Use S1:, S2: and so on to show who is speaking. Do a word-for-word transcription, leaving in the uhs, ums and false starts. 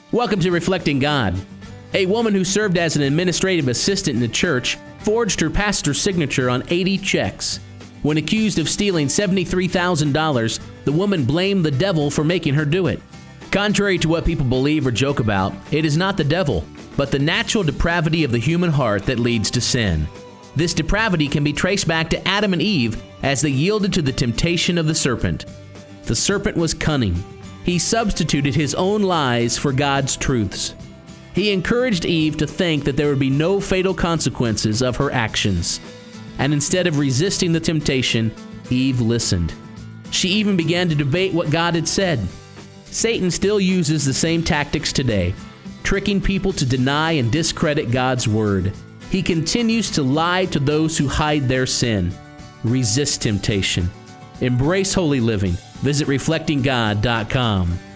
S1: Welcome to Reflecting God. A woman who served as an administrative assistant in the church forged her pastor's signature on eighty checks. When accused of stealing seventy-three thousand dollars, the woman blamed the devil for making her do it. Contrary to what people believe or joke about, it is not the devil, but the natural depravity of the human heart that leads to sin. This depravity can be traced back to Adam and Eve as they yielded to the temptation of the serpent. The serpent was cunning. He substituted his own lies for God's truths. He encouraged Eve to think that there would be no fatal consequences of her actions. And instead of resisting the temptation, Eve listened. She even began to debate what God had said. Satan still uses the same tactics today, tricking people to deny and discredit God's word. He continues to lie to those who hide their sin. Resist temptation. Embrace holy living. Visit reflecting god dot com.